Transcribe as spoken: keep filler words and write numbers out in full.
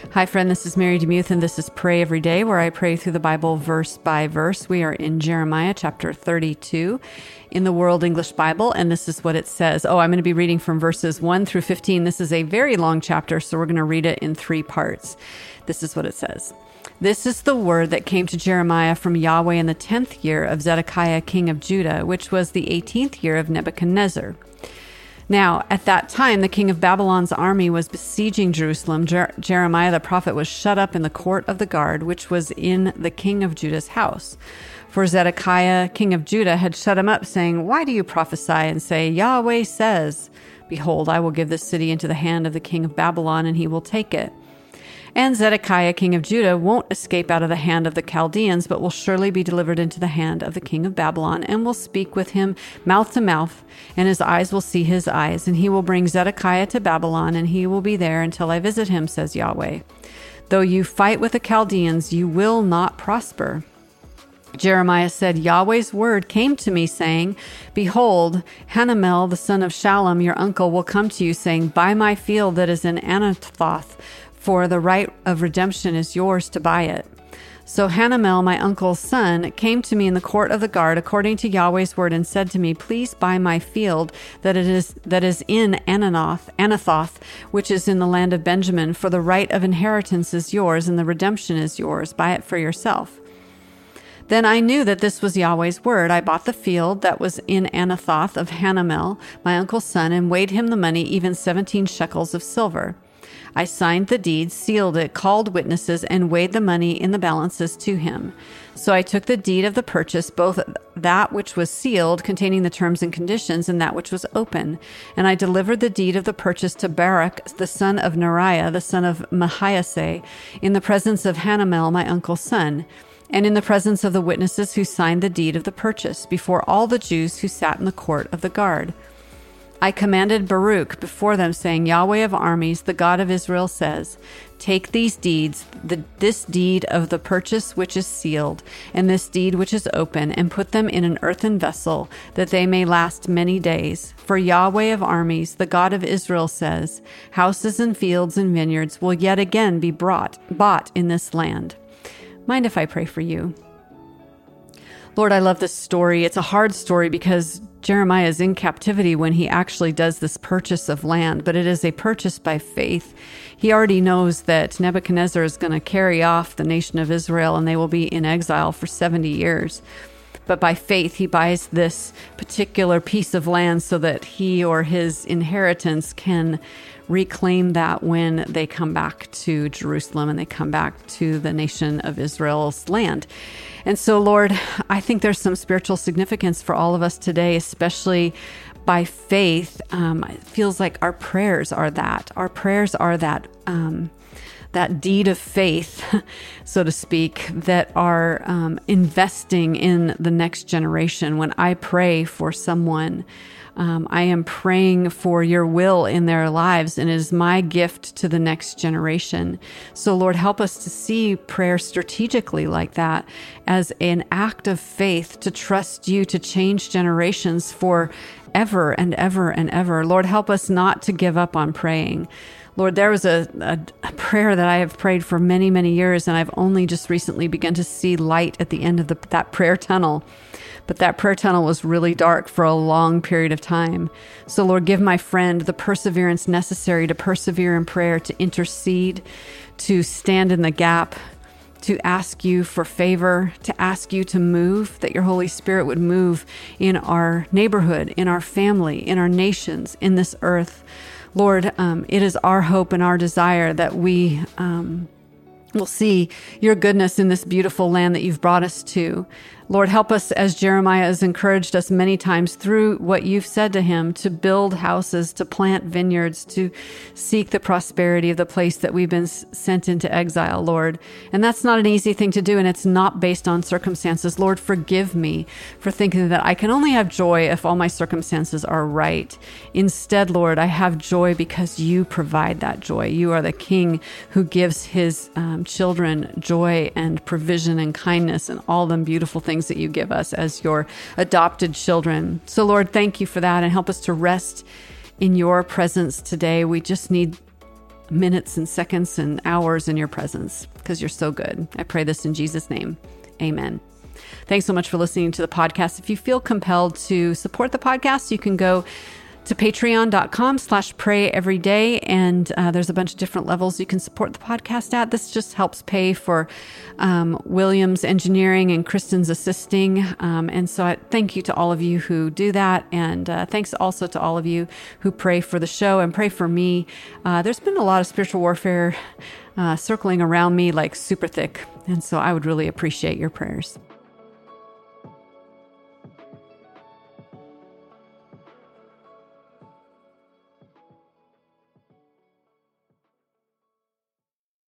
Hi, friend. This is Mary DeMuth, and this is Pray Every Day, where I pray through the Bible verse by verse. We are in Jeremiah chapter thirty-two in the World English Bible, and this is what it says. Oh, I'm going to be reading from verses one through fifteen. This is a very long chapter, so we're going to read it in three parts. This is what it says. This is the word that came to Jeremiah from Yahweh in the tenth year of Zedekiah, king of Judah, which was the eighteenth year of Nebuchadnezzar. Now, at that time, the king of Babylon's army was besieging Jerusalem. Jer- Jeremiah the prophet was shut up in the court of the guard, which was in the king of Judah's house. For Zedekiah, king of Judah, had shut him up, saying, "Why do you prophesy and say, Yahweh says, Behold, I will give this city into the hand of the king of Babylon, and he will take it. And Zedekiah, king of Judah, won't escape out of the hand of the Chaldeans, but will surely be delivered into the hand of the king of Babylon, and will speak with him mouth to mouth, and his eyes will see his eyes. And he will bring Zedekiah to Babylon, and he will be there until I visit him, says Yahweh. Though you fight with the Chaldeans, you will not prosper." Jeremiah said, "Yahweh's word came to me, saying, Behold, Hanamel, the son of Shallum, your uncle, will come to you, saying, Buy my field that is in Anathoth, for the right of redemption is yours to buy it." So Hanamel, my uncle's son, came to me in the court of the guard according to Yahweh's word, and said to me, "Please buy my field that it is that is in Anathoth, Anathoth, which is in the land of Benjamin, for the right of inheritance is yours, and the redemption is yours. Buy it for yourself." Then I knew that this was Yahweh's word. I bought the field that was in Anathoth of Hanamel, my uncle's son, and weighed him the money, even seventeen shekels of silver. I signed the deed, sealed it, called witnesses, and weighed the money in the balances to him. So I took the deed of the purchase, both that which was sealed, containing the terms and conditions, and that which was open. And I delivered the deed of the purchase to Barak, the son of Neriah, the son of Mahiaseh, in the presence of Hanamel, my uncle's son, and in the presence of the witnesses who signed the deed of the purchase, before all the Jews who sat in the court of the guard. I commanded Baruch before them, saying, Yahweh of armies, the God of Israel, says, Take these deeds, the, this deed of the purchase which is sealed, and this deed which is open, and put them in an earthen vessel, that they may last many days. For Yahweh of armies, the God of Israel, says, Houses and fields and vineyards will yet again be brought, bought in this land. Mind if I pray for you? Lord, I love this story. It's a hard story because Jeremiah is in captivity when he actually does this purchase of land, but it is a purchase by faith. He already knows that Nebuchadnezzar is going to carry off the nation of Israel and they will be in exile for seventy years. But by faith, he buys this particular piece of land so that he or his inheritance can reclaim that when they come back to Jerusalem and they come back to the nation of Israel's land. And so, Lord, I think there's some spiritual significance for all of us today, especially by faith. Um, it feels like our prayers are that. Our prayers are that um, that deed of faith, so to speak, that are um, investing in the next generation. When I pray for someone, Um, I am praying for your will in their lives, and it is my gift to the next generation. So, Lord, help us to see prayer strategically like that as an act of faith to trust you to change generations for ever and ever and ever. Lord, help us not to give up on praying. Lord, there was a, a, a prayer that I have prayed for many, many years, and I've only just recently begun to see light at the end of the, that prayer tunnel. But that prayer tunnel was really dark for a long period of time. So, Lord, give my friend the perseverance necessary to persevere in prayer, to intercede, to stand in the gap, to ask you for favor, to ask you to move, that your Holy Spirit would move in our neighborhood, in our family, in our nations, in this earth. Lord, um, it is our hope and our desire that we um, will see your goodness in this beautiful land that you've brought us to. Lord, help us, as Jeremiah has encouraged us many times through what you've said to him, to build houses, to plant vineyards, to seek the prosperity of the place that we've been sent into exile, Lord. And that's not an easy thing to do, and it's not based on circumstances. Lord, forgive me for thinking that I can only have joy if all my circumstances are right. Instead, Lord, I have joy because you provide that joy. You are the King who gives his um, children joy and provision and kindness and all them beautiful things that you give us as your adopted children. So, Lord, thank you for that, and help us to rest in your presence today. We just need minutes and seconds and hours in your presence because you're so good. I pray this in Jesus' name. Amen. Thanks so much for listening to the podcast. If you feel compelled to support the podcast, you can go to patreon.com slash pray every day. And uh, there's a bunch of different levels you can support the podcast at. This just helps pay for um, William's engineering and Kristen's assisting. Um, and so I thank you to all of you who do that. And uh, thanks also to all of you who pray for the show and pray for me. Uh, there's been a lot of spiritual warfare uh, circling around me like super thick. And so I would really appreciate your prayers.